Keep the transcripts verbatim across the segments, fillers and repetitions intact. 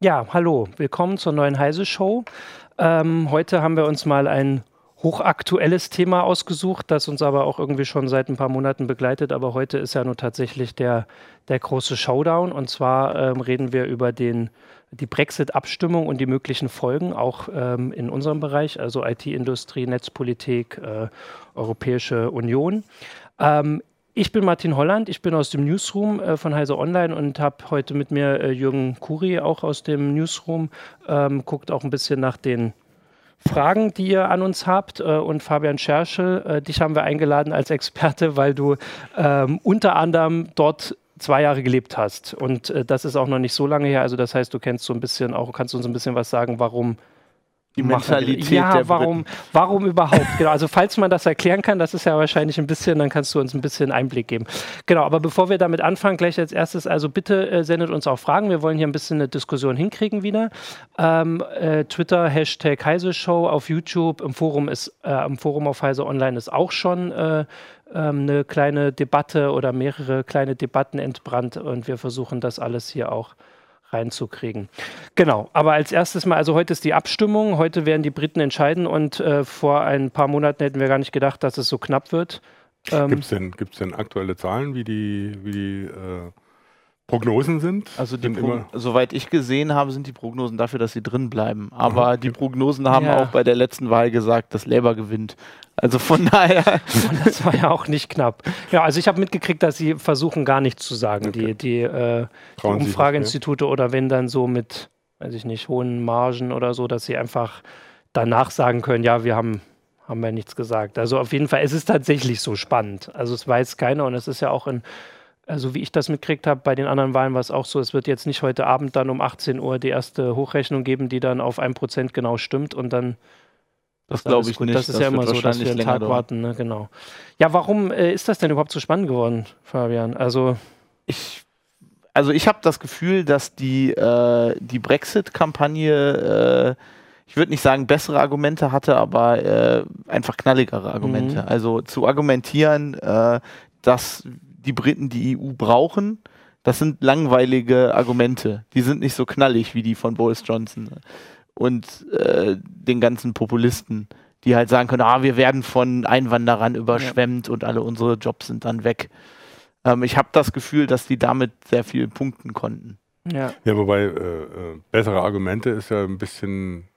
Ja, hallo, willkommen zur neuen Heise-Show. Ähm, heute haben wir uns mal ein hochaktuelles Thema ausgesucht, das uns aber auch irgendwie schon seit ein paar Monaten begleitet. Aber heute ist ja nur tatsächlich der, der große Showdown. Und zwar ähm, reden wir über den, die Brexit-Abstimmung und die möglichen Folgen, auch ähm, in unserem Bereich, also I T-Industrie, Netzpolitik, äh, Europäische Union. Ähm, Ich bin Martin Holland, ich bin aus dem Newsroom äh, von Heise Online und habe heute mit mir äh, Jürgen Kuri, auch aus dem Newsroom, ähm, guckt auch ein bisschen nach den Fragen, die ihr an uns habt, äh, und Fabian Scherschel, äh, dich haben wir eingeladen als Experte, weil du ähm, unter anderem dort zwei Jahre gelebt hast und äh, das ist auch noch nicht so lange her, also das heißt, du kennst so ein bisschen auch, kannst uns ein bisschen was sagen, warum Die Mentalität ja, der warum, Briten. warum überhaupt? Genau, also falls man das erklären kann, das ist ja wahrscheinlich ein bisschen, dann kannst du uns ein bisschen Einblick geben. Genau, aber bevor wir damit anfangen, gleich als erstes, also bitte äh, sendet uns auch Fragen. Wir wollen hier ein bisschen eine Diskussion hinkriegen wieder. Ähm, äh, Twitter, Hashtag Heise Show, auf YouTube, im Forum ist, äh, im Forum auf Heise Online ist auch schon äh, ähm, eine kleine Debatte oder mehrere kleine Debatten entbrannt und wir versuchen das alles hier auch reinzukriegen. Genau, aber als erstes mal, also heute ist die Abstimmung, heute werden die Briten entscheiden und äh, vor ein paar Monaten hätten wir gar nicht gedacht, dass es so knapp wird. Ähm, Gibt es denn, gibt's denn aktuelle Zahlen, wie die, wie die äh, Prognosen sind? Also die Sind Pro immer soweit ich gesehen habe, sind die Prognosen dafür, dass sie drin bleiben. Aber Aha, die okay. Prognosen haben Ja. auch bei der letzten Wahl gesagt, dass Labour gewinnt. Also von daher. und das war ja auch nicht knapp. Ja, also ich habe mitgekriegt, dass sie versuchen, gar nichts zu sagen, Okay. die, die, äh, die Trauen Sie sich Umfrageinstitute oder wenn dann so mit, weiß ich nicht, hohen Margen oder so, dass sie einfach danach sagen können, ja, wir haben, haben ja nichts gesagt. Also auf jeden Fall, es ist tatsächlich so spannend. Also es weiß keiner und es ist ja auch in, also wie ich das mitgekriegt habe, bei den anderen Wahlen war es auch so, es wird jetzt nicht heute Abend dann um achtzehn Uhr die erste Hochrechnung geben, die dann auf ein Prozent genau stimmt und dann Das ist glaube alles ich gut. nicht. Das ist ja wird immer so, dass wahrscheinlich wir einen länger Tag dauern. warten, ne? Genau. Ja, warum äh, ist das denn überhaupt so spannend geworden, Fabian? Also, Ich, also ich habe das Gefühl, dass die, äh, die Brexit-Kampagne, äh, ich würde nicht sagen bessere Argumente hatte, aber äh, einfach knalligere Argumente. Mhm. Also zu argumentieren, äh, dass die Briten die E U brauchen, das sind langweilige Argumente. Die sind nicht so knallig wie die von Boris Johnson und äh, den ganzen Populisten, die halt sagen können, ah, wir werden von Einwanderern überschwemmt und alle unsere Jobs sind dann weg. Ähm, ich habe das Gefühl, dass die damit sehr viel punkten konnten. ja. Ja, wobei äh, äh, bessere Argumente ist ja ein bisschen,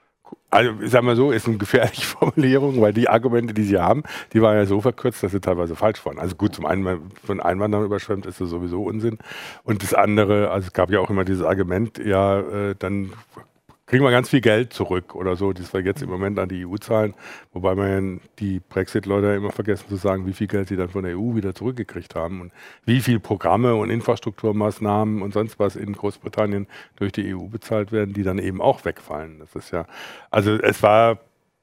also ich sag mal so, ist eine gefährliche Formulierung, weil die Argumente, die sie haben, die waren ja so verkürzt, dass sie teilweise falsch waren. Also gut, zum einen von Einwanderern überschwemmt ist das sowieso Unsinn. Und das andere, also es gab ja auch immer dieses Argument, ja, äh, dann kriegen wir ganz viel Geld zurück oder so, das wir jetzt im Moment an die E U zahlen, wobei man ja die Brexit-Leute immer vergessen zu sagen, wie viel Geld sie dann von der E U wieder zurückgekriegt haben und wie viel Programme und Infrastrukturmaßnahmen und sonst was in Großbritannien durch die E U bezahlt werden, die dann eben auch wegfallen. Das ist ja, also es war,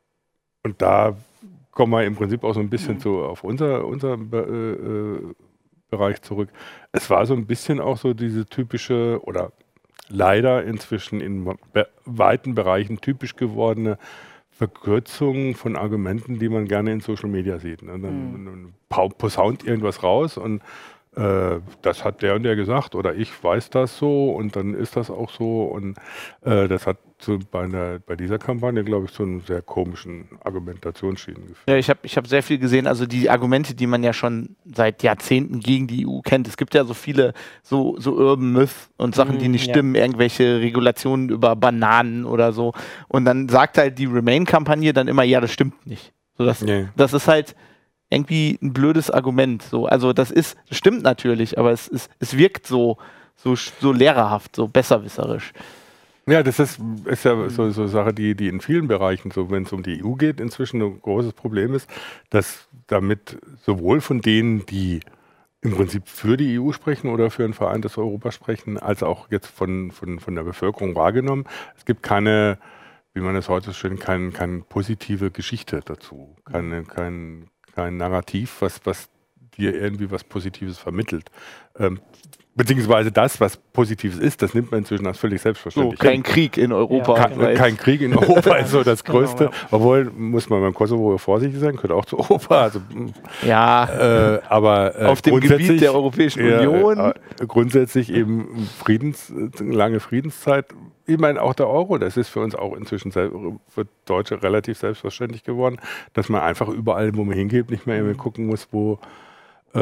und da kommen wir im Prinzip auch so ein bisschen zu, auf unser, unser äh, äh, Bereich zurück. Es war so ein bisschen auch so diese typische oder leider inzwischen in be weiten Bereichen typisch gewordene Verkürzung von Argumenten, die man gerne in Social Media sieht. Ne? Dann, Mhm. dann posaunt irgendwas raus und äh, das hat der und der gesagt oder ich weiß das so und dann ist das auch so und äh, das hat zu, bei, einer, bei dieser Kampagne, glaube ich, zu einem sehr komischen Argumentationsschienen geführt. Ja, ich habe ich hab sehr viel gesehen, also die Argumente, die man ja schon seit Jahrzehnten gegen die E U kennt. Es gibt ja so viele so, so Urban Myth und Sachen, Mhm, die nicht ja. stimmen, irgendwelche Regulationen über Bananen oder so. Und dann sagt halt die Remain-Kampagne dann immer, ja, das stimmt nicht. So, das, Nee. das ist halt irgendwie ein blödes Argument. So. Also das ist, das stimmt natürlich, aber es, ist, es wirkt so, so, so lehrerhaft, so besserwisserisch. Ja, das ist, ist ja so so eine Sache, die, die in vielen Bereichen, so wenn es um die E U geht, inzwischen ein großes Problem ist, dass damit sowohl von denen, die im Prinzip für die E U sprechen oder für ein vereintes Europa sprechen, als auch jetzt von, von, von der Bevölkerung wahrgenommen. Es gibt keine, wie man es heute so schön, keine, keine positive Geschichte dazu, keine, kein, kein Narrativ, was, was dir irgendwie was Positives vermittelt. Ähm, beziehungsweise das, was Positives ist, das nimmt man inzwischen als völlig selbstverständlich. So, kein Krieg in Europa. Ja, kein, kein Krieg in Europa ist so das Größte. Genau, ja. Obwohl, muss man beim Kosovo vorsichtig sein, gehört auch zu Europa. Also, ja, äh, aber äh, auf dem Gebiet der Europäischen Union. Äh, äh, grundsätzlich eben Friedens, lange Friedenszeit. Ich meine, auch der Euro, das ist für uns auch inzwischen für Deutsche relativ selbstverständlich geworden, dass man einfach überall, wo man hingeht, nicht mehr gucken muss, wo äh,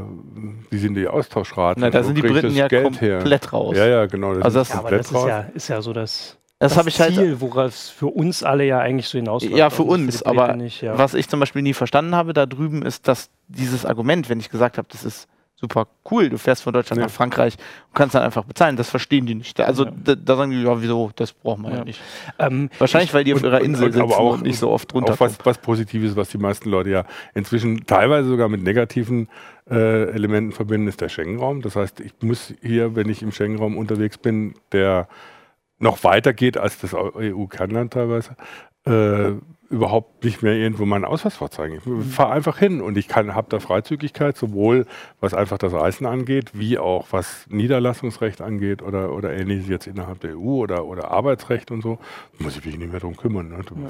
wie sind die Austauschraten. Na, da sind die Briten ja Geld komplett her? raus. Ja, ja, genau. Das also das, ja, aber das ist ja, ist ja so das, das, das das Ziel, halt, worauf es für uns alle ja eigentlich so hinausläuft. Ja, für uns, für aber nicht, ja. was ich zum Beispiel nie verstanden habe da drüben, ist, dass dieses Argument, wenn ich gesagt habe, das ist super cool, du fährst von Deutschland ja. nach Frankreich und kannst dann einfach bezahlen, das verstehen die nicht. Also ja. da, da sagen die, ja wieso, das brauchen wir ja, ja nicht. Ähm, Wahrscheinlich, weil die auf und, ihrer Insel und, sitzen aber auch, und nicht so oft runterkommen. Auch was, was Positives, was die meisten Leute ja inzwischen teilweise sogar mit negativen äh, Elementen verbinden, ist der Schengen-Raum. Das heißt, ich muss hier, wenn ich im Schengen-Raum unterwegs bin, der noch weiter geht als das E U-Kernland teilweise, äh, überhaupt nicht mehr irgendwo meinen Ausweis vorzeigen. Ich fahre einfach hin und ich habe da Freizügigkeit, sowohl was einfach das Reisen angeht, wie auch was Niederlassungsrecht angeht oder, oder ähnliches jetzt innerhalb der E U oder, oder Arbeitsrecht und so. Da muss ich mich nicht mehr drum kümmern. Ne? Ja.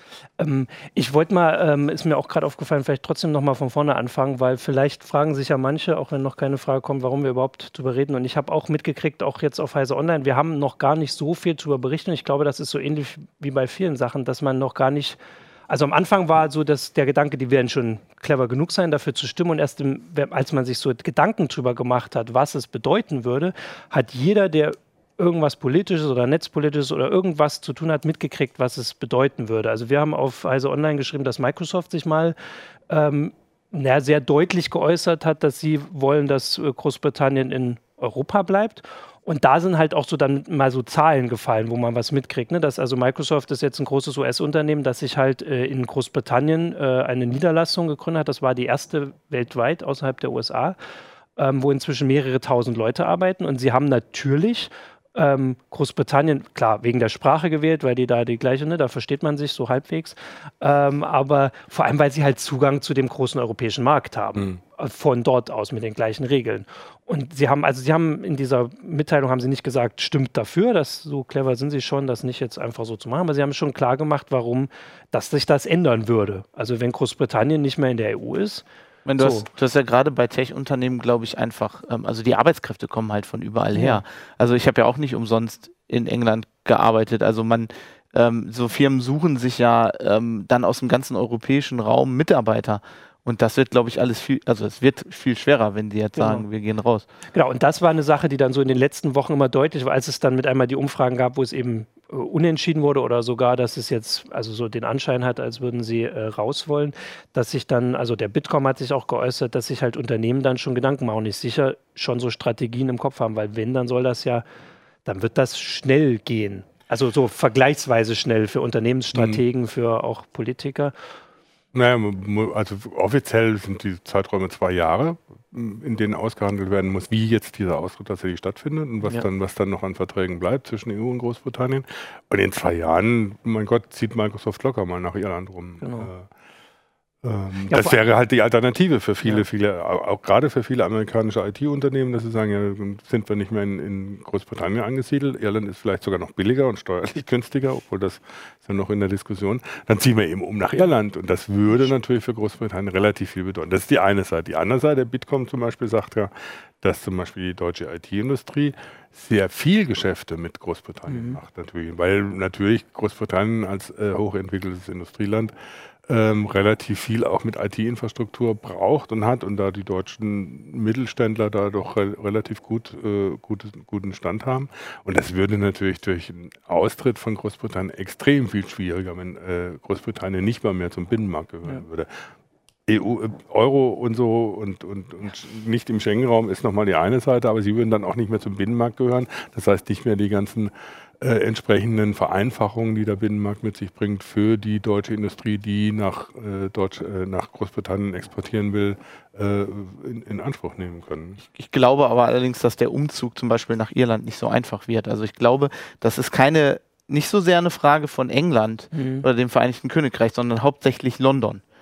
Ähm, ich wollte mal, ähm, ist mir auch gerade aufgefallen, vielleicht trotzdem nochmal von vorne anfangen, weil vielleicht fragen sich ja manche, auch wenn noch keine Frage kommt, warum wir überhaupt drüber reden. Und ich habe auch mitgekriegt, auch jetzt auf Heise Online, wir haben noch gar nicht so viel drüber berichten. Ich glaube, das ist so ähnlich wie bei vielen Sachen, dass man noch gar nicht, also am Anfang war so dass der Gedanke, die werden schon clever genug sein, dafür zu stimmen. Und erst im, als man sich so Gedanken drüber gemacht hat, was es bedeuten würde, hat jeder, der irgendwas Politisches oder Netzpolitisches oder irgendwas zu tun hat, mitgekriegt, was es bedeuten würde. Also wir haben auf Heise Online geschrieben, dass Microsoft sich mal ähm, na, sehr deutlich geäußert hat, dass sie wollen, dass Großbritannien in Europa bleibt. Und da sind halt auch so dann mal so Zahlen gefallen, wo man was mitkriegt. Ne? Dass also Microsoft ist jetzt ein großes U S-Unternehmen, das sich halt äh, in Großbritannien äh, eine Niederlassung gegründet hat. Das war die erste weltweit außerhalb der U S A, ähm, wo inzwischen mehrere tausend Leute arbeiten. Und sie haben natürlich Ähm, Großbritannien, klar, wegen der Sprache gewählt, weil die da die gleiche, ne, da versteht man sich so halbwegs, ähm, aber vor allem, weil sie halt Zugang zu dem großen europäischen Markt haben, mhm. von dort aus mit den gleichen Regeln. Und sie haben, also sie haben in dieser Mitteilung haben sie nicht gesagt, stimmt dafür, dass so clever sind sie schon, das nicht jetzt einfach so zu machen, aber sie haben schon klar gemacht, warum, dass sich das ändern würde. Also wenn Großbritannien nicht mehr in der E U ist, Du hast, du hast ja gerade bei Tech-Unternehmen, glaube ich, einfach, ähm, also die Arbeitskräfte kommen halt von überall ja. her. Also ich habe ja auch nicht umsonst in England gearbeitet. Also man, ähm, so Firmen suchen sich ja ähm, dann aus dem ganzen europäischen Raum Mitarbeiter. Und das wird, glaube ich, alles viel, also es wird viel schwerer, wenn die jetzt genau. sagen, wir gehen raus. Genau, und das war eine Sache, die dann so in den letzten Wochen immer deutlich war, als es dann mit einmal die Umfragen gab, wo es eben äh, unentschieden wurde oder sogar, dass es jetzt also so den Anschein hat, als würden sie äh, raus wollen, dass sich dann, also der Bitkom hat sich auch geäußert, dass sich halt Unternehmen dann schon Gedanken machen und nicht sicher schon so Strategien im Kopf haben, weil wenn, dann soll das ja, dann wird das schnell gehen. Also so vergleichsweise schnell für Unternehmensstrategen, mhm. für auch Politiker. Naja, also offiziell sind die Zeiträume zwei Jahre, in denen ausgehandelt werden muss, wie jetzt dieser Austritt tatsächlich stattfindet und was, ja. dann, was dann noch an Verträgen bleibt zwischen E U und Großbritannien. Und in zwei Jahren, mein Gott, zieht Microsoft locker mal nach Irland rum. Genau. Äh, ähm, ja, das wäre halt die Alternative für viele, ja. viele, auch, auch gerade für viele amerikanische I T-Unternehmen, dass sie sagen, ja, sind wir nicht mehr in, in Großbritannien angesiedelt, Irland ist vielleicht sogar noch billiger und steuerlich günstiger, obwohl das ist ja noch in der Diskussion, dann ziehen wir eben um nach Irland und das würde natürlich für Großbritannien relativ viel bedeuten. Das ist die eine Seite. Die andere Seite, der Bitkom zum Beispiel sagt ja, dass zum Beispiel die deutsche I T-Industrie sehr viel Geschäfte mit Großbritannien mhm. macht, natürlich, weil natürlich Großbritannien als äh, hochentwickeltes Industrieland Ähm, relativ viel auch mit I T-Infrastruktur braucht und hat und da die deutschen Mittelständler da doch re relativ gut, äh, gut, guten Stand haben. Und das würde natürlich durch einen Austritt von Großbritannien extrem viel schwieriger, wenn äh, Großbritannien nicht mal mehr zum Binnenmarkt gehören ja. würde. E U, Euro und so und, und, und nicht im Schengen-Raum ist nochmal die eine Seite, aber sie würden dann auch nicht mehr zum Binnenmarkt gehören. Das heißt nicht mehr die ganzen Äh, entsprechenden Vereinfachungen, die der Binnenmarkt mit sich bringt für die deutsche Industrie, die nach, äh, Deutsch, äh, nach Großbritannien exportieren will, äh, in, in Anspruch nehmen können. Ich, ich glaube aber allerdings, dass der Umzug zum Beispiel nach Irland nicht so einfach wird. Also ich glaube, das ist keine, nicht so sehr eine Frage von England mhm. oder dem Vereinigten Königreich, sondern hauptsächlich London.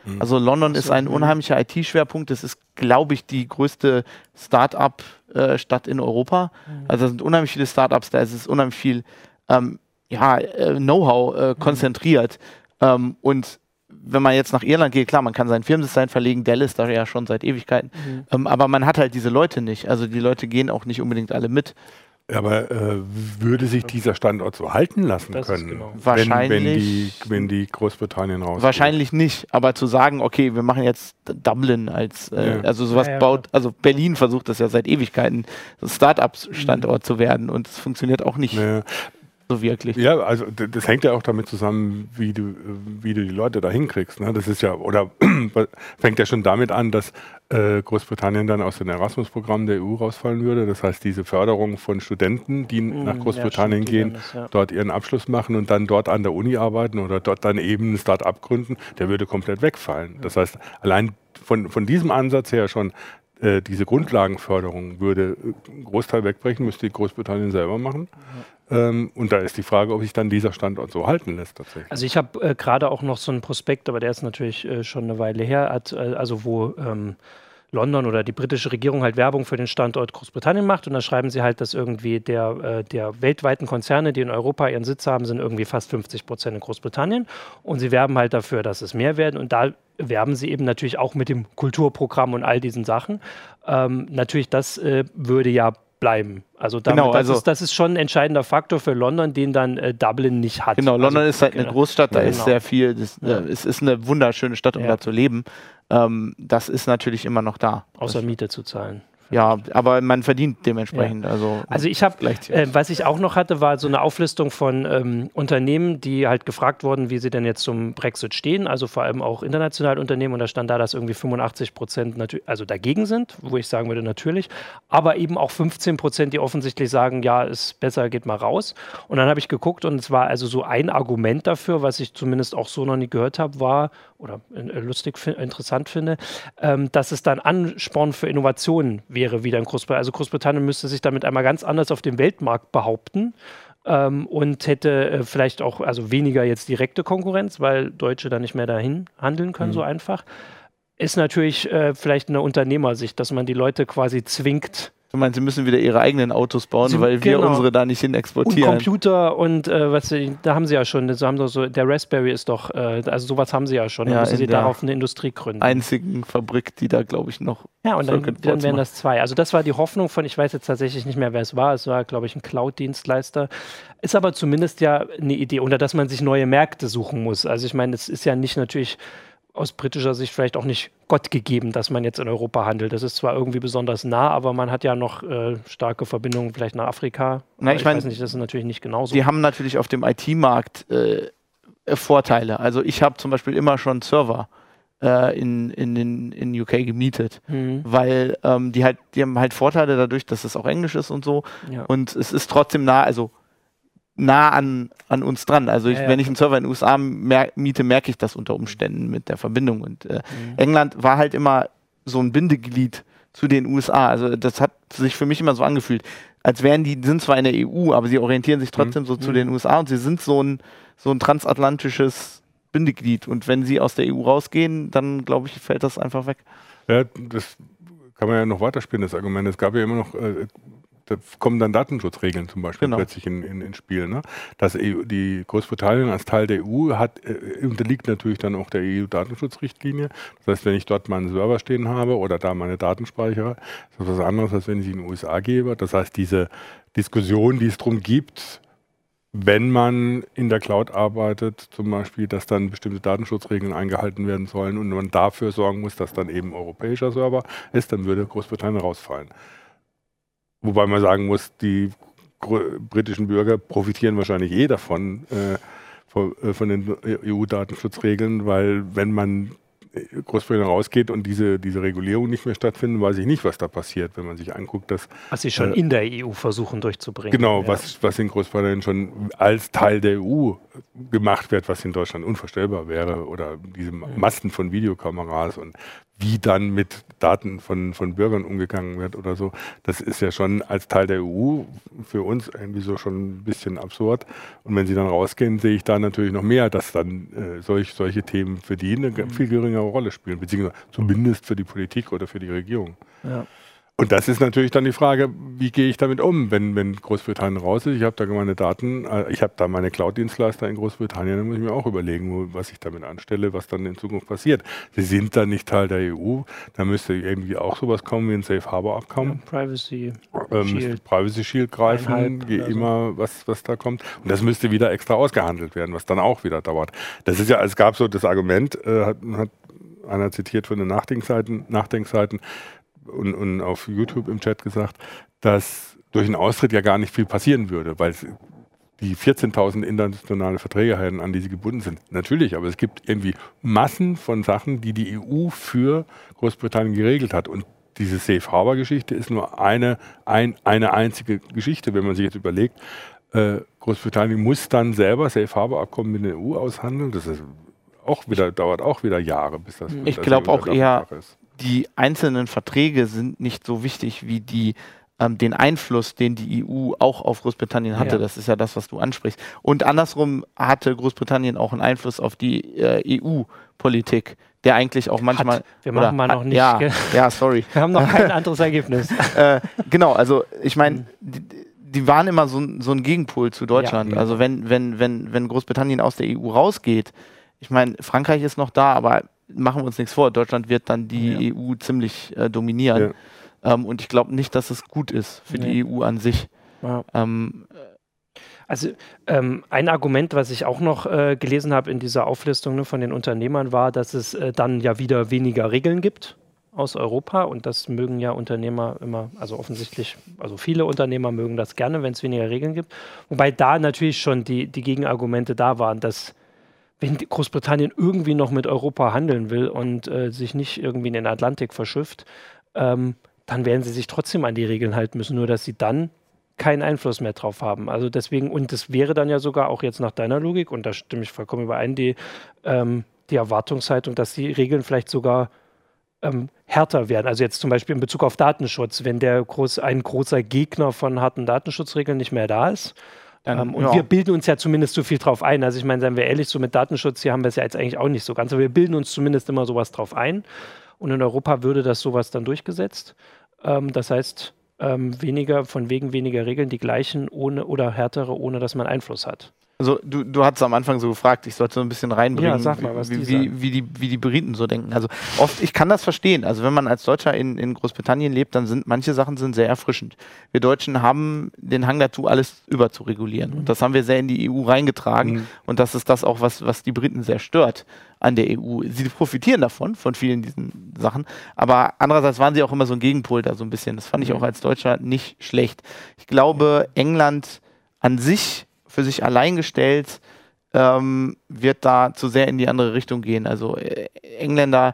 Mhm. Also London so, ist ein unheimlicher I T-Schwerpunkt. Das ist, glaube ich, die größte Start-up-Stadt in Europa. Mhm. Also es sind unheimlich viele Start-ups da. Es ist unheimlich viel ähm, ja, äh, Know-how äh, konzentriert. Mhm. Ähm, und wenn man jetzt nach Irland geht, klar, man kann sein Firmendesign verlegen, Dell ist da ja schon seit Ewigkeiten, mhm. ähm, aber man hat halt diese Leute nicht. Also die Leute gehen auch nicht unbedingt alle mit. Aber äh, würde sich dieser Standort so halten lassen das können, genau. wenn, Wahrscheinlich, wenn, die, wenn die Großbritannien rausgeht? Wahrscheinlich nicht, aber zu sagen, okay, wir machen jetzt Dublin als, äh, ja. also sowas ja, ja, baut, also Berlin versucht das ja seit Ewigkeiten, so Start-up-Standort mhm. zu werden und es funktioniert auch nicht. Ja. So wirklich. Ja, also das hängt ja auch damit zusammen, wie du, wie du die Leute da hinkriegst. Ne? Das ist ja, oder fängt ja schon damit an, dass äh, Großbritannien dann aus dem Erasmus-Programm der E U rausfallen würde. Das heißt, diese Förderung von Studenten, die mm, nach Großbritannien ja, gehen, das, ja. dort ihren Abschluss machen und dann dort an der Uni arbeiten oder dort dann eben ein Start-up gründen, der würde komplett wegfallen. Das heißt, allein von, von diesem Ansatz her schon, äh, diese Grundlagenförderung würde einen Großteil wegbrechen, müsste Großbritannien selber machen. Ja. Ähm, und da ist die Frage, ob sich dann dieser Standort so halten lässt tatsächlich. Also ich habe äh, gerade auch noch so einen Prospekt, aber der ist natürlich äh, schon eine Weile her, hat, äh, also wo ähm, London oder die britische Regierung halt Werbung für den Standort Großbritannien macht und da schreiben sie halt, dass irgendwie der, äh, der weltweiten Konzerne, die in Europa ihren Sitz haben, sind irgendwie fast fünfzig Prozent in Großbritannien und sie werben halt dafür, dass es mehr werden und da werben sie eben natürlich auch mit dem Kulturprogramm und all diesen Sachen. Ähm, natürlich, das äh, würde ja bleiben. Also, damit, genau, also das, ist, das ist schon ein entscheidender Faktor für London, den dann äh, Dublin nicht hat. Genau, London also, ist halt genau. eine Großstadt, da ja, ist genau. sehr viel, das, ja. äh, es ist eine wunderschöne Stadt, um ja. da zu leben. Ähm, das ist natürlich immer noch da. Außer Miete zu zahlen. Ja, aber man verdient dementsprechend. Ja. Also, also ich habe, äh, was ich auch noch hatte, war so eine Auflistung von ähm, Unternehmen, die halt gefragt wurden, wie sie denn jetzt zum Brexit stehen, also vor allem auch internationale Unternehmen und da stand da, dass irgendwie fünfundachtzig Prozent also dagegen sind, wo ich sagen würde natürlich, aber eben auch fünfzehn Prozent, die offensichtlich sagen, ja, ist besser, geht mal raus. Und dann habe ich geguckt und es war also so ein Argument dafür, was ich zumindest auch so noch nie gehört habe, war, oder äh, lustig, interessant finde, ähm, dass es dann Ansporn für Innovationen wäre wieder in Großbritannien. Also Großbritannien müsste sich damit einmal ganz anders auf dem Weltmarkt behaupten ähm, und hätte äh, vielleicht auch also weniger jetzt direkte Konkurrenz, weil Deutsche da nicht mehr dahin handeln können, mhm. so einfach. Ist natürlich äh, vielleicht eine Unternehmersicht, dass man die Leute quasi zwingt. Du meinst, sie müssen wieder ihre eigenen Autos bauen, sie, weil wir genau. unsere da nicht hin exportieren. Und Computer und äh, was sie, da haben sie ja schon, so haben so, der Raspberry ist doch, äh, also sowas haben sie ja schon, dann ja, müssen sie darauf eine Industrie gründen. Einzigen Fabrik, die da glaube ich noch. Ja, und dann, dann wären das zwei. Also das war die Hoffnung von, ich weiß jetzt tatsächlich nicht mehr, wer es war, es war glaube ich ein Cloud-Dienstleister, ist aber zumindest ja eine Idee, oder dass man sich neue Märkte suchen muss. Also ich meine, es ist ja nicht natürlich aus britischer Sicht vielleicht auch nicht Gott gegeben, dass man jetzt in Europa handelt. Das ist zwar irgendwie besonders nah, aber man hat ja noch äh, starke Verbindungen vielleicht nach Afrika. Na, ich, ich mein, weiß nicht, das ist natürlich nicht genauso. Die haben natürlich auf dem I T-Markt äh, Vorteile. Also ich habe zum Beispiel immer schon Server äh, in, in, in, in U K gemietet, mhm. weil ähm, die halt, die haben halt Vorteile dadurch, dass es auch Englisch ist und so. Ja. Und es ist trotzdem nah, also nah an, an uns dran. Also ich, ja, ja. wenn ich einen Server in den U S A mer- miete, merke ich das unter Umständen mit der Verbindung. Und äh, mhm. England war halt immer so ein Bindeglied zu den U S A. Also das hat sich für mich immer so angefühlt, als wären die, die sind zwar in der E U, aber sie orientieren sich trotzdem mhm. so zu den U S A und sie sind so ein, so ein transatlantisches Bindeglied. Und wenn sie aus der E U rausgehen, dann glaube ich, fällt das einfach weg. Ja, das kann man ja noch weiterspielen, das Argument. Es gab ja immer noch äh, da kommen dann Datenschutzregeln zum Beispiel genau. plötzlich in, in, ins Spiel. Ne? Das E U, die Großbritannien als Teil der E U hat, äh, unterliegt natürlich dann auch der E U-Datenschutzrichtlinie. Das heißt, wenn ich dort meinen Server stehen habe oder da meine Daten speichere, ist das was anderes, als wenn ich in den U S A gebe. Das heißt, diese Diskussion, die es darum gibt, wenn man in der Cloud arbeitet, zum Beispiel, dass dann bestimmte Datenschutzregeln eingehalten werden sollen und man dafür sorgen muss, dass dann eben europäischer Server ist, dann würde Großbritannien rausfallen. Wobei man sagen muss, die britischen Bürger profitieren wahrscheinlich eh davon, äh, von, äh, von den E U-Datenschutzregeln, weil wenn man Großbritannien rausgeht und diese, diese Regulierung nicht mehr stattfindet, weiß ich nicht, was da passiert, wenn man sich anguckt, dass... Was sie schon äh, in der E U versuchen durchzubringen. Genau, ja. was, was in Großbritannien schon als Teil der E U gemacht wird, was in Deutschland unvorstellbar wäre, oder diese Massen von Videokameras und wie dann mit Daten von, von Bürgern umgegangen wird oder so, das ist ja schon als Teil der E U für uns irgendwie so schon ein bisschen absurd. Und wenn sie dann rausgehen, sehe ich da natürlich noch mehr, dass dann äh, solch, solche Themen für die eine viel geringere Rolle spielen, beziehungsweise zumindest für die Politik oder für die Regierung. Ja. Und das ist natürlich dann die Frage, wie gehe ich damit um, wenn, wenn Großbritannien raus ist. Ich habe da meine Daten, äh, ich habe da meine Cloud-Dienstleister in Großbritannien, dann muss ich mir auch überlegen, wo, was ich damit anstelle, was dann in Zukunft passiert. Sie sind dann nicht Teil der E U, da müsste irgendwie auch sowas kommen wie ein Safe Harbor Abkommen. Ja, Privacy ähm, Shield. Privacy Shield greifen, wie so. immer, was, was da kommt. Und das müsste wieder extra ausgehandelt werden, was dann auch wieder dauert. Das ist ja, es gab so das Argument, äh, hat, hat einer zitiert von den Nachdenkseiten, Nachdenkseiten, Und, und auf YouTube im Chat gesagt, dass durch einen Austritt ja gar nicht viel passieren würde, weil die vierzehntausend internationale Verträge hätten, an die sie gebunden sind. Natürlich, aber es gibt irgendwie Massen von Sachen, die die E U für Großbritannien geregelt hat. Und diese Safe Harbor-Geschichte ist nur eine, ein, eine einzige Geschichte, wenn man sich jetzt überlegt, äh, Großbritannien muss dann selber Safe Harbor-Abkommen mit der E U aushandeln. Das ist auch wieder, dauert auch wieder Jahre, bis das Ich glaube auch eher, die einzelnen Verträge sind nicht so wichtig wie die, ähm, den Einfluss, den die E U auch auf Großbritannien hatte. Ja. Das ist ja das, was du ansprichst. Und andersrum hatte Großbritannien auch einen Einfluss auf die äh, E U-Politik, der eigentlich auch manchmal... Hat. Wir machen mal noch nicht. Ja, ja, sorry. Wir haben noch kein anderes Ergebnis. äh, genau, also ich meine... Die, die waren immer so, so ein Gegenpol zu Deutschland. Ja. Also wenn, wenn, wenn, wenn Großbritannien aus der E U rausgeht, ich meine, Frankreich ist noch da, aber machen wir uns nichts vor, Deutschland wird dann die ja. E U ziemlich äh, dominieren. Ja. Ähm, und ich glaube nicht, dass es gut ist für nee. die E U an sich. Ja. Ähm, also ähm, ein Argument, was ich auch noch äh, gelesen habe in dieser Auflistung, ne, von den Unternehmern, war, dass es äh, dann ja wieder weniger Regeln gibt aus Europa, und das mögen ja Unternehmer immer, also offensichtlich, also viele Unternehmer mögen das gerne, wenn es weniger Regeln gibt. Wobei da natürlich schon die, die Gegenargumente da waren, dass wenn Großbritannien irgendwie noch mit Europa handeln will und äh, sich nicht irgendwie in den Atlantik verschifft, ähm, dann werden sie sich trotzdem an die Regeln halten müssen, nur dass sie dann keinen Einfluss mehr drauf haben. Also deswegen, und das wäre dann ja sogar auch jetzt nach deiner Logik, und da stimme ich vollkommen überein, die, ähm, die Erwartungshaltung, dass die Regeln vielleicht sogar ähm, härter werden. Also jetzt zum Beispiel in Bezug auf Datenschutz, wenn der groß, ein großer Gegner von harten Datenschutzregeln nicht mehr da ist. Dann, ähm, und ja. wir bilden uns ja zumindest so viel drauf ein. Also ich meine, seien wir ehrlich, so mit Datenschutz, hier haben wir es ja jetzt eigentlich auch nicht so ganz, aber wir bilden uns zumindest immer sowas drauf ein. Und in Europa würde das sowas dann durchgesetzt. Ähm, das heißt, ähm, weniger, von wegen weniger Regeln, die gleichen ohne oder härtere, ohne dass man Einfluss hat. Also du, du hattest am Anfang so gefragt, ich sollte so ein bisschen reinbringen, ja, sag mal, was wie, die wie, wie, die, wie die Briten so denken. Also oft, ich kann das verstehen. Also wenn man als Deutscher in, in Großbritannien lebt, dann sind manche Sachen sind sehr erfrischend. Wir Deutschen haben den Hang dazu, alles überzuregulieren. Mhm. Und das haben wir sehr in die E U reingetragen. Mhm. Und das ist das auch, was, was die Briten sehr stört an der E U. Sie profitieren davon, von vielen diesen Sachen. Aber andererseits waren sie auch immer so ein Gegenpol da so ein bisschen. Das fand ich auch als Deutscher nicht schlecht. Ich glaube, England an sich für sich allein gestellt, ähm, wird da zu sehr in die andere Richtung gehen. Also äh, Engländer,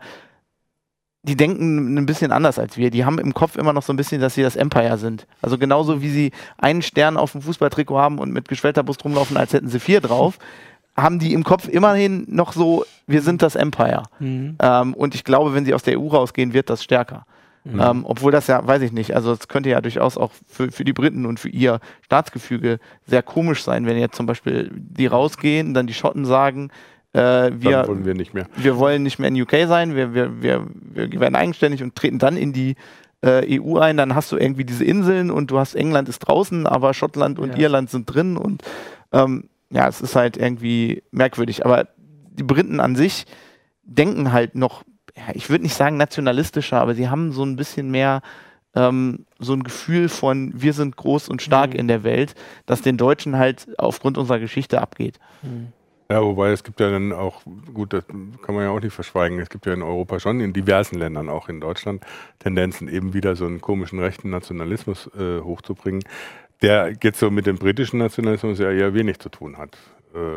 die denken ein bisschen anders als wir. Die haben im Kopf immer noch so ein bisschen, dass sie das Empire sind. Also genauso wie sie einen Stern auf dem Fußballtrikot haben und mit geschwellter Brust rumlaufen, als hätten sie vier drauf, haben die im Kopf immerhin noch so, wir sind das Empire. Mhm. Ähm, und ich glaube, wenn sie aus der E U rausgehen, wird das stärker. Mhm. Ähm, obwohl das ja, weiß ich nicht, also es könnte ja durchaus auch für, für die Briten und für ihr Staatsgefüge sehr komisch sein, wenn jetzt zum Beispiel die rausgehen, dann die Schotten sagen, äh, wir, wollen wir, nicht mehr. wir wollen nicht mehr in U K sein, wir, wir, wir, wir werden eigenständig und treten dann in die äh, E U ein, dann hast du irgendwie diese Inseln und du hast England ist draußen, aber Schottland und ja. Irland sind drin und ähm, ja, es ist halt irgendwie merkwürdig, aber die Briten an sich denken halt noch, ja, ich würde nicht sagen nationalistischer, aber sie haben so ein bisschen mehr ähm, so ein Gefühl von, wir sind groß und stark mhm. in der Welt, das den Deutschen halt aufgrund unserer Geschichte abgeht. Mhm. Ja, wobei es gibt ja dann auch, gut, das kann man ja auch nicht verschweigen, es gibt ja in Europa schon, in diversen Ländern, auch in Deutschland, Tendenzen eben wieder so einen komischen rechten Nationalismus äh, hochzubringen, der jetzt so mit dem britischen Nationalismus ja eher wenig zu tun hat. Äh,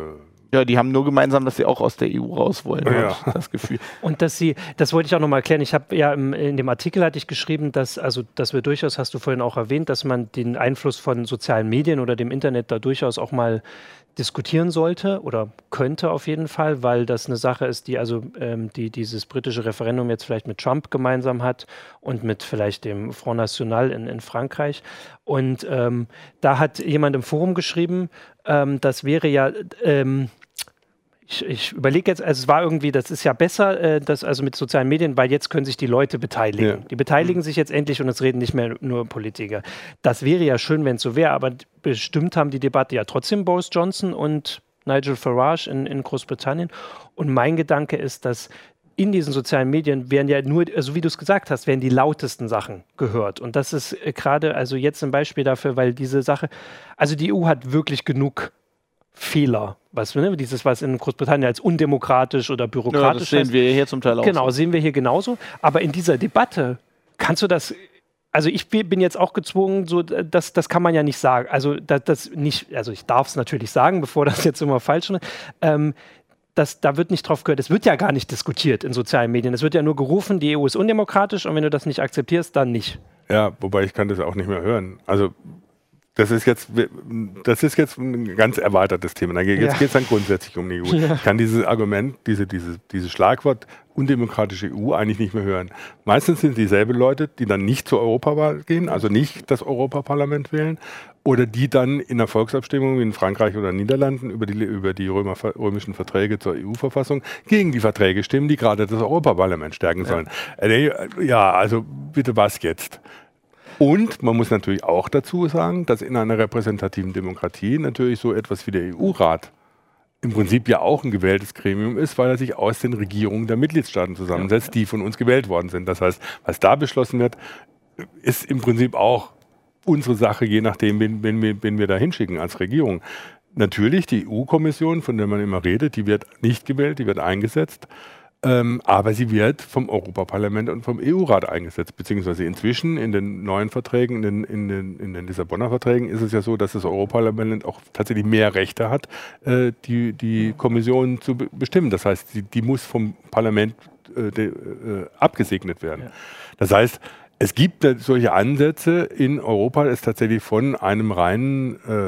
Ja, die haben nur gemeinsam, dass sie auch aus der E U raus wollen, Ja. habe ich das Gefühl. Und dass sie, das wollte ich auch nochmal erklären, ich habe ja im, in dem Artikel hatte ich geschrieben, dass, also, dass wir durchaus, hast du vorhin auch erwähnt, dass man den Einfluss von sozialen Medien oder dem Internet da durchaus auch mal diskutieren sollte oder könnte auf jeden Fall, weil das eine Sache ist, die also ähm, die dieses britische Referendum jetzt vielleicht mit Trump gemeinsam hat und mit vielleicht dem Front National in, in Frankreich. Und ähm, da hat jemand im Forum geschrieben, ähm, das wäre ja ähm, Ich, ich überlege jetzt, also es war irgendwie, das ist ja besser, äh, das, also mit sozialen Medien, weil jetzt können sich die Leute beteiligen. Ja. Die beteiligen sich jetzt endlich und es reden nicht mehr nur Politiker. Das wäre ja schön, wenn es so wäre, aber bestimmt haben die Debatte ja trotzdem Boris Johnson und Nigel Farage in, in Großbritannien. Und mein Gedanke ist, dass in diesen sozialen Medien werden ja nur, also wie du es gesagt hast, werden die lautesten Sachen gehört. Und das ist äh, gerade, also jetzt ein Beispiel dafür, weil diese Sache, also die E U hat wirklich genug Fehler, was, ne, dieses, was in Großbritannien als undemokratisch oder bürokratisch Ja, das sehen heißt. wir hier zum Teil auch. Genau, so. sehen wir hier genauso. Aber in dieser Debatte kannst du das, also ich bin jetzt auch gezwungen, so, das, das kann man ja nicht sagen. Also das, das nicht, also ich darf es natürlich sagen, bevor das jetzt immer falsch ist. Ähm, Das, da wird nicht drauf gehört, es wird ja gar nicht diskutiert in sozialen Medien. Es wird ja nur gerufen, die E U ist undemokratisch und wenn du das nicht akzeptierst, dann nicht. Ja, wobei ich kann das auch nicht mehr hören. Also das ist jetzt, das ist jetzt ein ganz erweitertes Thema. Jetzt Ja. geht es dann grundsätzlich um die E U. Ja. Ich kann dieses Argument, diese, diese, dieses Schlagwort undemokratische E U eigentlich nicht mehr hören. Meistens sind dieselben Leute, die dann nicht zur Europawahl gehen, also nicht das Europaparlament wählen, oder die dann in der Volksabstimmung wie in Frankreich oder Niederlanden über die, über die Römer, römischen Verträge zur E U-Verfassung gegen die Verträge stimmen, die gerade das Europaparlament stärken sollen. Ja, ja, also bitte was jetzt? Und man muss natürlich auch dazu sagen, dass in einer repräsentativen Demokratie natürlich so etwas wie der E U-Rat im Prinzip ja auch ein gewähltes Gremium ist, weil er sich aus den Regierungen der Mitgliedstaaten zusammensetzt, die von uns gewählt worden sind. Das heißt, was da beschlossen wird, ist im Prinzip auch unsere Sache, je nachdem, wen, wen, wir, wen wir da hinschicken als Regierung. Natürlich, die E U-Kommission, von der man immer redet, die wird nicht gewählt, die wird eingesetzt. Ähm, aber sie wird vom Europaparlament und vom E U-Rat eingesetzt, beziehungsweise inzwischen in den neuen Verträgen, in den, in den, in den Lissabonner Verträgen ist es ja so, dass das Europaparlament auch tatsächlich mehr Rechte hat, äh, die, die Kommission zu be bestimmen. Das heißt, die, die muss vom Parlament äh, de, äh, abgesegnet werden. Ja. Das heißt, es gibt solche Ansätze in Europa, es tatsächlich von einem reinen äh,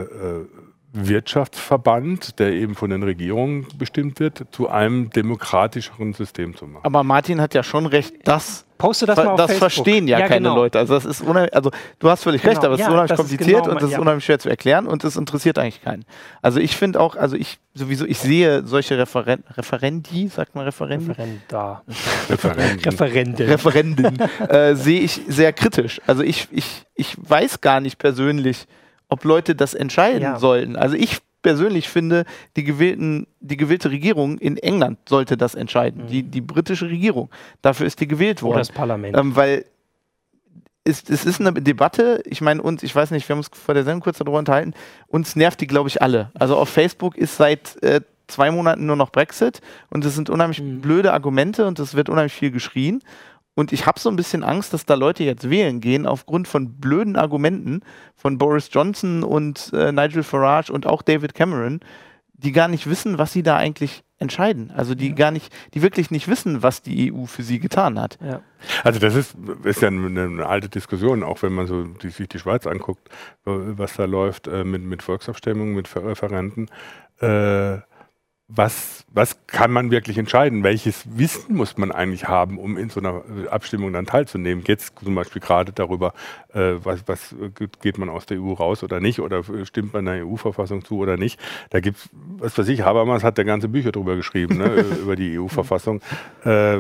Wirtschaftsverband, der eben von den Regierungen bestimmt wird, zu einem demokratischeren System zu machen. Aber Martin hat ja schon recht, das, Poste das mal auf das Facebook. verstehen ja, ja keine genau. Leute. Also, das ist also du hast völlig genau. recht, aber es ja, ist unheimlich kompliziert ist genau, und es ja. ist unheimlich schwer zu erklären und es interessiert eigentlich keinen. Also ich finde auch, also ich sowieso, ich sehe solche Referen Referendi, sagt man Referendi? Referenda. Referenden. Referenden. Referenden äh, sehe ich sehr kritisch. Also ich, ich, ich weiß gar nicht persönlich, ob Leute das entscheiden ja. sollten. Also ich persönlich finde, die, gewählten, die gewählte Regierung in England sollte das entscheiden. Mhm. Die, die britische Regierung. Dafür ist die gewählt worden. Oder das Parlament. Ähm, weil es, es ist eine Debatte, ich meine uns, ich weiß nicht, wir haben uns vor der Sendung kurz darüber unterhalten, uns nervt die, glaube ich, alle. Also auf Facebook ist seit äh, zwei Monaten nur noch Brexit und es sind unheimlich mhm. blöde Argumente und es wird unheimlich viel geschrien. Und ich habe so ein bisschen Angst, dass da Leute jetzt wählen gehen aufgrund von blöden Argumenten von Boris Johnson und äh, Nigel Farage und auch David Cameron, die gar nicht wissen, was sie da eigentlich entscheiden. Also die ja. gar nicht, die wirklich nicht wissen, was die E U für sie getan hat. Ja. Also das ist, ist ja eine, eine alte Diskussion, auch wenn man so die, sich die Schweiz anguckt, was da läuft äh, mit, mit Volksabstimmungen, mit Referenden. Äh, Was, was kann man wirklich entscheiden? Welches Wissen muss man eigentlich haben, um in so einer Abstimmung dann teilzunehmen? Geht es zum Beispiel gerade darüber, äh, was, was geht man aus der E U raus oder nicht? Oder stimmt man der E U-Verfassung zu oder nicht? Da gibt es, was weiß ich, Habermas hat ja ganze Bücher drüber geschrieben, ne, über die E U-Verfassung. Äh,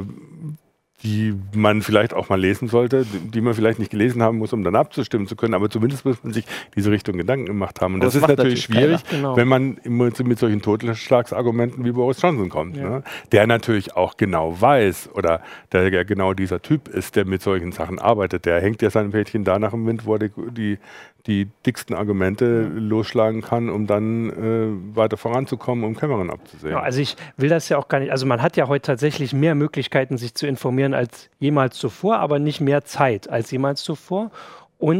die man vielleicht auch mal lesen sollte, die man vielleicht nicht gelesen haben muss, um dann abzustimmen zu können, aber zumindest muss man sich diese Richtung Gedanken gemacht haben. Und das, das ist natürlich, natürlich schwierig, genau. wenn man mit, mit solchen Totschlagsargumenten wie Boris Johnson kommt, ja. ne? Der natürlich auch genau weiß oder der ja genau dieser Typ ist, der mit solchen Sachen arbeitet. Der hängt ja sein Pädchen da nach dem Wind, wo er die, die, die dicksten Argumente ja. losschlagen kann, um dann äh, weiter voranzukommen, um Cameron abzusehen. Ja, also ich will das ja auch gar nicht, also man hat ja heute tatsächlich mehr Möglichkeiten, sich zu informieren als jemals zuvor, aber nicht mehr Zeit als jemals zuvor. Und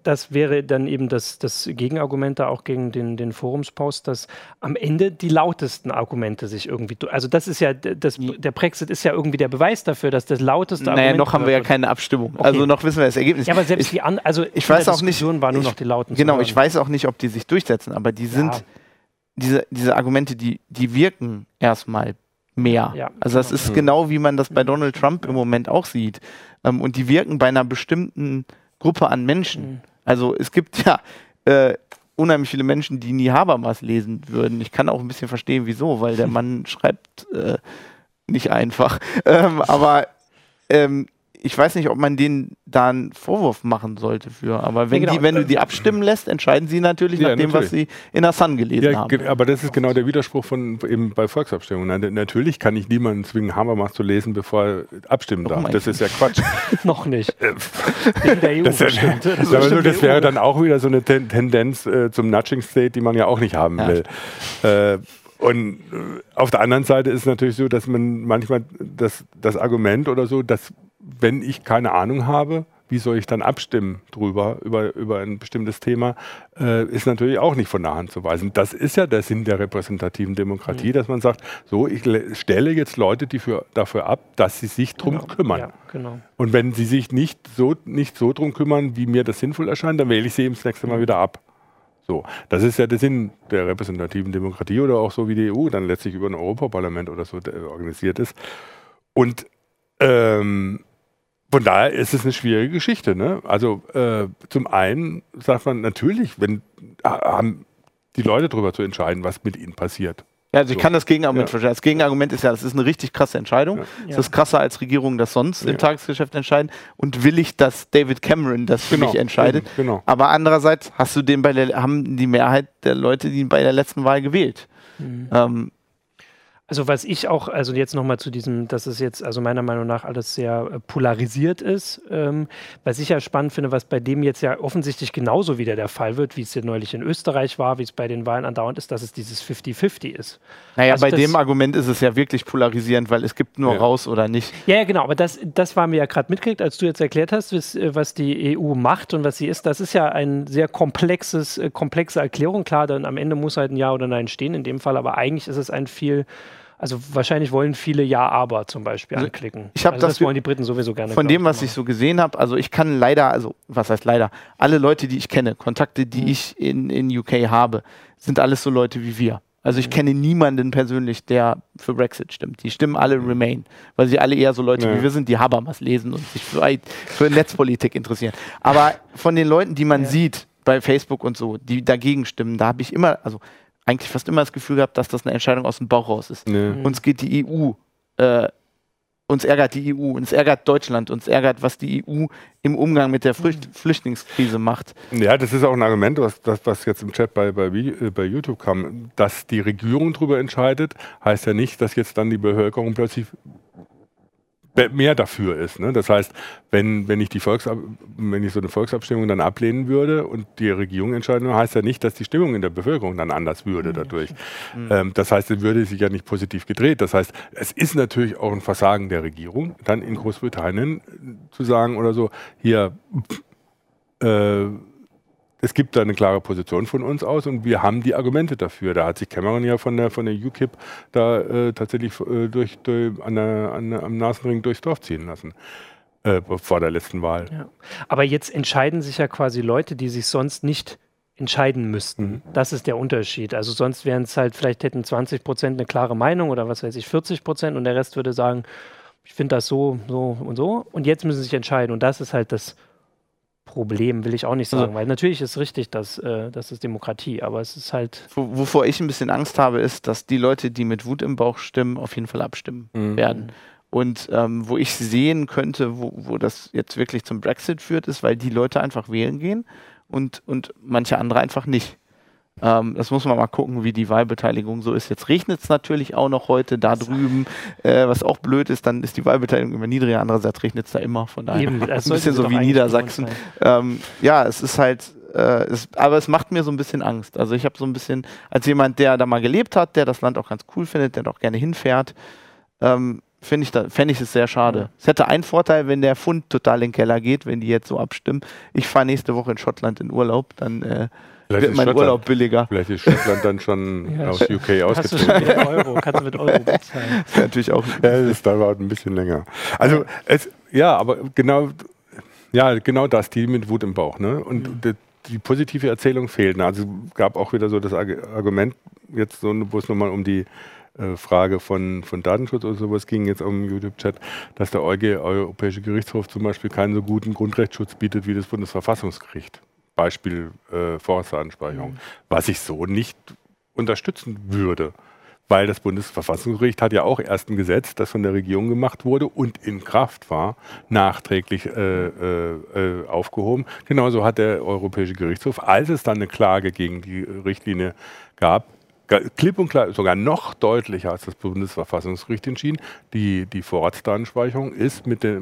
das wäre dann eben das, das Gegenargument da auch gegen den, den Forumspost, dass am Ende die lautesten Argumente sich irgendwie, also das ist ja, das, der Brexit ist ja irgendwie der Beweis dafür, dass das lauteste naja, Argument... Naja, noch haben wir ja keine Abstimmung. Okay. Also noch wissen wir das Ergebnis. Ja, aber selbst ich, die an, also ich weiß auch nicht, war nur ich, noch die lauten genau, ich weiß auch nicht, ob die sich durchsetzen, aber die sind, ja. diese, diese Argumente, die, die wirken erstmal mehr. Ja, also das genau. ist mhm. genau, wie man das bei Donald Trump im Moment auch sieht. Ähm, und die wirken bei einer bestimmten Gruppe an Menschen. Mhm. Also es gibt ja äh, unheimlich viele Menschen, die nie Habermas lesen würden. Ich kann auch ein bisschen verstehen, wieso, weil der Mann schreibt äh, nicht einfach. Ähm, aber ähm, ich weiß nicht, ob man denen da einen Vorwurf machen sollte für. Aber wenn, ja, genau. die, wenn du die abstimmen lässt, entscheiden sie natürlich ja, nach dem, natürlich. was sie in der Sun gelesen ja, haben. Aber das ist genau der Widerspruch von eben bei Volksabstimmungen. Natürlich kann ich niemanden zwingen, Habermas zu lesen, bevor er abstimmen darf. Oh das ist ja Quatsch. Noch nicht. In der E U das, bestimmt. Das, das, das, das wäre dann auch wieder so eine Ten Tendenz äh, zum Nudging State, die man ja auch nicht haben ja. will. Äh, Und äh, auf der anderen Seite ist es natürlich so, dass man manchmal das, das Argument oder so, dass wenn ich keine Ahnung habe, wie soll ich dann abstimmen drüber, über, über ein bestimmtes Thema, äh, ist natürlich auch nicht von der Hand zu weisen. Das ist ja der Sinn der repräsentativen Demokratie, mhm. dass man sagt, so, ich stelle jetzt Leute die für, dafür ab, dass sie sich drum genau. kümmern. Ja, genau. Und wenn sie sich nicht so, nicht so drum kümmern, wie mir das sinnvoll erscheint, dann wähle ich sie eben das nächste Mal wieder ab. So, das ist ja der Sinn der repräsentativen Demokratie oder auch so wie die E U dann letztlich über ein Europaparlament oder so organisiert ist. Und ähm, von daher ist es eine schwierige Geschichte. Ne? Also äh, zum einen sagt man natürlich, wenn haben die Leute darüber zu entscheiden, was mit ihnen passiert. Ja, also ich so. kann das Gegenargument ja. verstehen. Das Gegenargument ist ja, das ist eine richtig krasse Entscheidung. Ja. Das ist krasser als Regierungen das sonst ja. im Tagesgeschäft entscheiden. Und will ich, dass David Cameron das für genau. mich entscheidet. Eben, genau. Aber andererseits hast du den bei der, haben die Mehrheit der Leute, die ihn bei der letzten Wahl gewählt. Mhm. Ähm, Also was ich auch, also jetzt nochmal zu diesem, dass es jetzt also meiner Meinung nach alles sehr äh, polarisiert ist, ähm, was ich ja spannend finde, was bei dem jetzt ja offensichtlich genauso wieder der Fall wird, wie es ja neulich in Österreich war, wie es bei den Wahlen andauernd ist, dass es dieses fifty fifty ist. Naja, also bei dem Argument ist es ja wirklich polarisierend, weil es gibt nur ja. raus oder nicht. Ja, ja genau, aber das, das war mir ja gerade mitgekriegt, als du jetzt erklärt hast, was, was die E U macht und was sie ist. Das ist ja ein sehr komplexes, äh, komplexe Erklärung. Klar, dann am Ende muss halt ein Ja oder Nein stehen in dem Fall, aber eigentlich ist es ein viel Also wahrscheinlich wollen viele Ja, aber zum Beispiel also anklicken. Ich also das, das wollen die Briten sowieso gerne. Von dem, was ich so gesehen habe, also ich kann leider, also was heißt leider, alle Leute, die ich kenne, Kontakte, die mhm. ich in, in U K habe, sind alles so Leute wie wir. Also ich mhm. kenne niemanden persönlich, der für Brexit stimmt. Die stimmen alle Remain, weil sie alle eher so Leute ja. wie wir sind, die Habermas lesen und sich für, für Netzpolitik interessieren. Aber von den Leuten, die man ja. sieht bei Facebook und so, die dagegen stimmen, da habe ich immer, also eigentlich fast immer das Gefühl gehabt, dass das eine Entscheidung aus dem Bauch raus ist. Nee. Uns geht die E U, äh, uns ärgert die E U, uns ärgert Deutschland, uns ärgert, was die E U im Umgang mit der Flücht Flüchtlingskrise macht. Ja, das ist auch ein Argument, was, das, was jetzt im Chat bei, bei, bei YouTube kam. Dass die Regierung darüber entscheidet, heißt ja nicht, dass jetzt dann die Bevölkerung plötzlich mehr dafür ist. Ne? Das heißt, wenn, wenn, ich die Volksab wenn ich so eine Volksabstimmung dann ablehnen würde und die Regierung entscheiden, heißt ja nicht, dass die Stimmung in der Bevölkerung dann anders würde dadurch. Mhm. Ähm, das heißt, es würde sich ja nicht positiv gedreht. Das heißt, es ist natürlich auch ein Versagen der Regierung, dann in Großbritannien zu sagen oder so, hier, äh, es gibt da eine klare Position von uns aus und wir haben die Argumente dafür. Da hat sich Cameron ja von der, von der U K I P da äh, tatsächlich äh, durch, durch, an der, an, am Nasenring durchs Dorf ziehen lassen. Äh, vor der letzten Wahl. Ja. Aber jetzt entscheiden sich ja quasi Leute, die sich sonst nicht entscheiden müssten. Mhm. Das ist der Unterschied. Also sonst wären es halt, vielleicht hätten zwanzig Prozent eine klare Meinung oder was weiß ich, vierzig Prozent und der Rest würde sagen, ich finde das so, so und so. Und jetzt müssen sie sich entscheiden. Und das ist halt das Problem, will ich auch nicht sagen, also, weil natürlich ist richtig, dass äh, das ist Demokratie, aber es ist halt... Wovor ich ein bisschen Angst habe, ist, dass die Leute, die mit Wut im Bauch stimmen, auf jeden Fall abstimmen mhm. werden. Und ähm, wo ich sehen könnte, wo, wo das jetzt wirklich zum Brexit führt, ist, weil die Leute einfach wählen gehen und, und manche andere einfach nicht. Ähm, das muss man mal gucken, wie die Wahlbeteiligung so ist. Jetzt regnet es natürlich auch noch heute da drüben, äh, was auch blöd ist, dann ist die Wahlbeteiligung immer niedriger, andererseits regnet es da immer, von daher Eben, ein bisschen so wie Niedersachsen. Ähm, ja, es ist halt, äh, es, aber es macht mir so ein bisschen Angst. Also ich habe so ein bisschen, als jemand, der da mal gelebt hat, der das Land auch ganz cool findet, der doch gerne hinfährt, ähm, finde ich, da, fänd ich es sehr schade. Ja. Es hätte einen Vorteil, wenn der Pfund total in den Keller geht, wenn die jetzt so abstimmen. Ich fahre nächste Woche in Schottland in Urlaub, dann äh, wird mein Urlaub billiger. Vielleicht ist Schottland dann schon ja, aus U K ausgezogen. Hast du schon Euro, kannst du mit Euro bezahlen. Das wäre natürlich auch... Ja, das dauert ein bisschen länger. Also, es, ja, aber genau, ja, genau das, die mit Wut im Bauch. Ne? Und mhm. die, die positive Erzählung fehlt. Also gab auch wieder so das Argument, jetzt so, wo es nochmal um die Frage von, von Datenschutz oder sowas ging jetzt auch im YouTube-Chat, dass der EuGH, Europäische Gerichtshof zum Beispiel keinen so guten Grundrechtsschutz bietet wie das Bundesverfassungsgericht. Beispiel äh, Vorratsdatenspeicherung. Mhm. Was ich so nicht unterstützen würde. Weil das Bundesverfassungsgericht hat ja auch erst ein Gesetz, das von der Regierung gemacht wurde und in Kraft war, nachträglich äh, äh, aufgehoben. Genauso hat der Europäische Gerichtshof, als es dann eine Klage gegen die Richtlinie gab, klipp und klar, sogar noch deutlicher als das Bundesverfassungsgericht entschieden, die, die Vorratsdatenspeicherung ist mit der E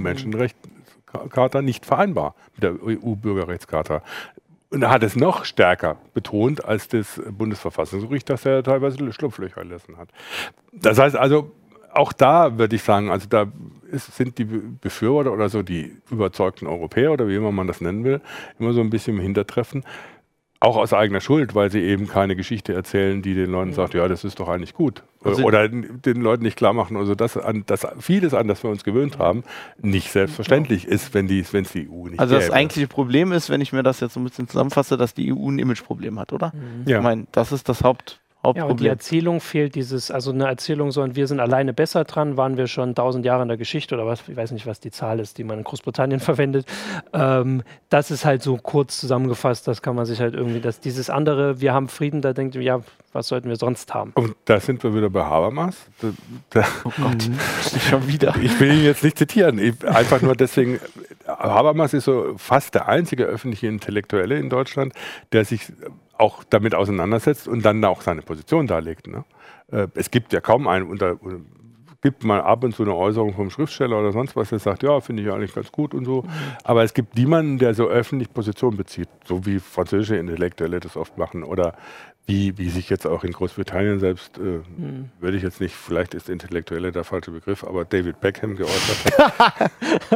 U-Menschenrechtscharta nicht vereinbar, mit der E U-Bürgerrechtscharta. Und er hat es noch stärker betont als das Bundesverfassungsgericht, das er teilweise Schlupflöcher gelassen hat. Das heißt also, auch da würde ich sagen, also da ist, sind die Befürworter oder so die überzeugten Europäer oder wie immer man das nennen will, immer so ein bisschen im Hintertreffen. Auch aus eigener Schuld, weil sie eben keine Geschichte erzählen, die den Leuten sagt, ja, das ist doch eigentlich gut. Also oder den Leuten nicht klar machen, also dass, an, dass vieles, an das wir uns gewöhnt haben, nicht selbstverständlich ja. ist, wenn es die, die E U nicht Also gäbe. Das eigentliche Problem ist, wenn ich mir das jetzt so ein bisschen zusammenfasse, dass die E U ein Imageproblem hat, oder? Mhm. Ja. Ich meine, das ist das Haupt Ja, und die Erzählung fehlt dieses, also eine Erzählung so, und wir sind alleine besser dran, waren wir schon tausend Jahre in der Geschichte oder was, ich weiß nicht, was die Zahl ist, die man in Großbritannien verwendet. Ähm, das ist halt so kurz zusammengefasst, das kann man sich halt irgendwie, dass dieses andere, wir haben Frieden, da denkt man, ja, was sollten wir sonst haben? Und da sind wir wieder bei Habermas. Da, da oh Gott, mhm. schon wieder. Ich will ihn jetzt nicht zitieren, ich, einfach nur deswegen, Habermas ist so fast der einzige öffentliche Intellektuelle in Deutschland, der sich auch damit auseinandersetzt und dann auch seine Position darlegt. Ne? Äh, es gibt ja kaum einen, unter, gibt mal ab und zu eine Äußerung vom Schriftsteller oder sonst was, der sagt, ja, finde ich eigentlich ganz gut und so. Mhm. Aber es gibt niemanden, der so öffentlich Position bezieht, so wie französische Intellektuelle das oft machen oder wie, wie sich jetzt auch in Großbritannien selbst, äh, hm. würde ich jetzt nicht, vielleicht ist Intellektuelle der falsche Begriff, aber David Beckham geäußert hat.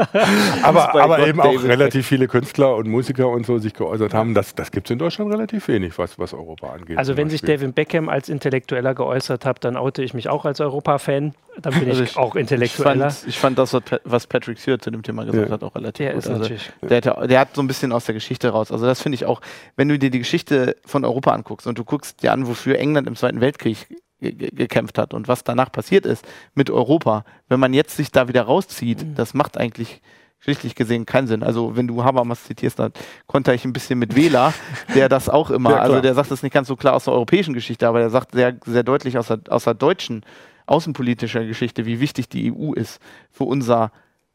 aber aber Gott, eben David auch relativ Beck. viele Künstler und Musiker und so sich geäußert haben. Das, das gibt es in Deutschland relativ wenig, was, was Europa angeht. Also wenn sich David Beckham als Intellektueller geäußert hat, dann oute ich mich auch als Europa-Fan. Dann bin also ich, ich auch Intellektueller. Ich fand, ich fand das, was Patrick Stewart zu dem Thema gesagt ja. hat, auch relativ der gut. Ist also der, der, der hat so ein bisschen aus der Geschichte raus. Also das finde ich auch, wenn du dir die Geschichte von Europa anguckst und du guckst dir an, wofür England im Zweiten Weltkrieg gekämpft hat und was danach passiert ist mit Europa, wenn man jetzt sich da wieder rauszieht, mhm. das macht eigentlich geschichtlich gesehen keinen Sinn. Also wenn du Habermas zitierst, dann konnte ich ein bisschen mit Wähler, der das auch immer, ja, also der sagt das nicht ganz so klar aus der europäischen Geschichte, aber der sagt sehr, sehr deutlich aus der, aus der deutschen außenpolitischer Geschichte, wie wichtig die E U ist für unser,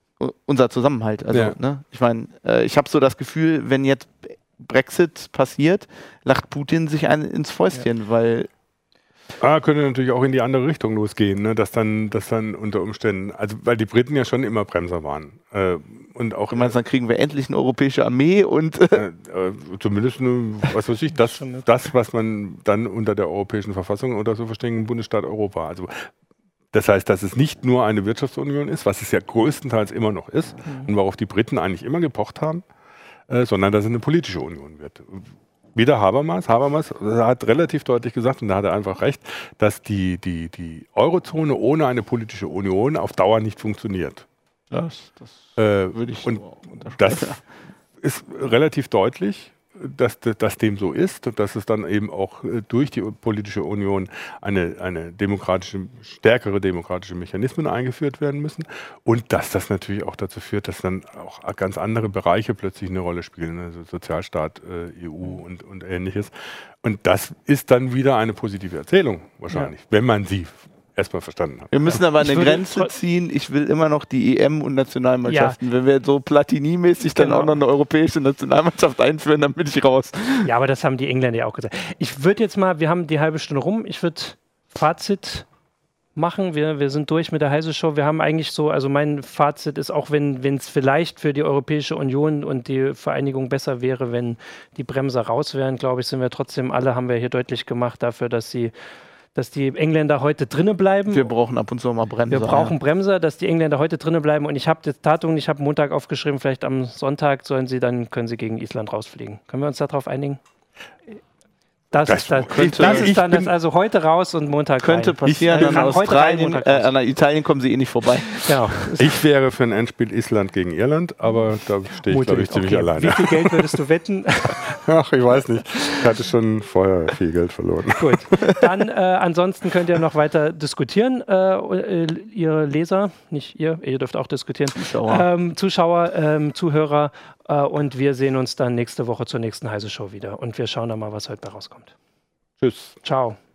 unser Zusammenhalt. Also, ja. ne? Ich meine, äh, ich habe so das Gefühl, wenn jetzt Brexit passiert, lacht Putin sich ein ins Fäustchen, ja. weil Ah, könnte natürlich auch in die andere Richtung losgehen, ne? dass, dann, dass dann unter Umständen, also weil die Briten ja schon immer Bremser waren. Äh, und auch du meinst, dann kriegen wir endlich eine europäische Armee und äh, äh, zumindest, eine, was weiß ich, das, das, was man dann unter der europäischen Verfassung oder so verstehen, Bundesstaat Europa. Also das heißt, dass es nicht nur eine Wirtschaftsunion ist, was es ja größtenteils immer noch ist mhm. und worauf die Briten eigentlich immer gepocht haben, äh, sondern dass es eine politische Union wird. Wieder Habermas. Habermas hat relativ deutlich gesagt, und da hat er einfach recht, dass die, die, die Eurozone ohne eine politische Union auf Dauer nicht funktioniert. Das, das äh, würde ich und so das ist relativ deutlich, dass, dass dem so ist und dass es dann eben auch durch die politische Union eine, eine demokratische, stärkere demokratische Mechanismen eingeführt werden müssen und dass das natürlich auch dazu führt, dass dann auch ganz andere Bereiche plötzlich eine Rolle spielen, also Sozialstaat, äh, E U und, und Ähnliches. Und das ist dann wieder eine positive Erzählung wahrscheinlich, ja. wenn man sie erstmal verstanden hat. Wir müssen aber eine Grenze ziehen. Ich will immer noch die E M und Nationalmannschaften. Ja. Wenn wir so Platini-mäßig dann genau. auch noch eine europäische Nationalmannschaft einführen, dann bin ich raus. Ja, aber das haben die Engländer ja auch gesagt. Ich würde jetzt mal, wir haben die halbe Stunde rum, ich würde Fazit machen. Wir, wir sind durch mit der Heise-Show. Wir haben eigentlich so, also mein Fazit ist, auch wenn es vielleicht für die Europäische Union und die Vereinigung besser wäre, wenn die Bremser raus wären, glaube ich, sind wir trotzdem alle, haben wir hier deutlich gemacht dafür, dass sie dass die Engländer heute drinnen bleiben. Wir brauchen ab und zu mal Bremser. Wir brauchen ja. Bremser, dass die Engländer heute drinnen bleiben. Und ich habe die Tatung, ich habe Montag aufgeschrieben, vielleicht am Sonntag sollen sie, dann können sie gegen Island rausfliegen. Können wir uns darauf einigen? Das, Das ist, das, könnte- das ist ich dann bin- das, also heute raus und Montag Könnte rein. passieren, Ich- an äh, heute rein, Australien, Montag äh, raus. an Italien kommen sie eh nicht vorbei. Genau. Ich wäre für ein Endspiel Island gegen Irland, aber da stehe ich, glaube ich, ziemlich Okay. alleine. Wie viel Geld würdest du wetten? Ach, ich weiß nicht. Ich hatte schon vorher viel Geld verloren. Gut. Dann äh, ansonsten könnt ihr noch weiter diskutieren, äh, äh, ihr Leser, nicht ihr, ihr dürft auch diskutieren. Zuschauer. Ähm, Zuschauer, ähm, Zuhörer äh, und wir sehen uns dann nächste Woche zur nächsten Heise Show wieder und wir schauen dann mal, was heute bei rauskommt. Tschüss. Ciao.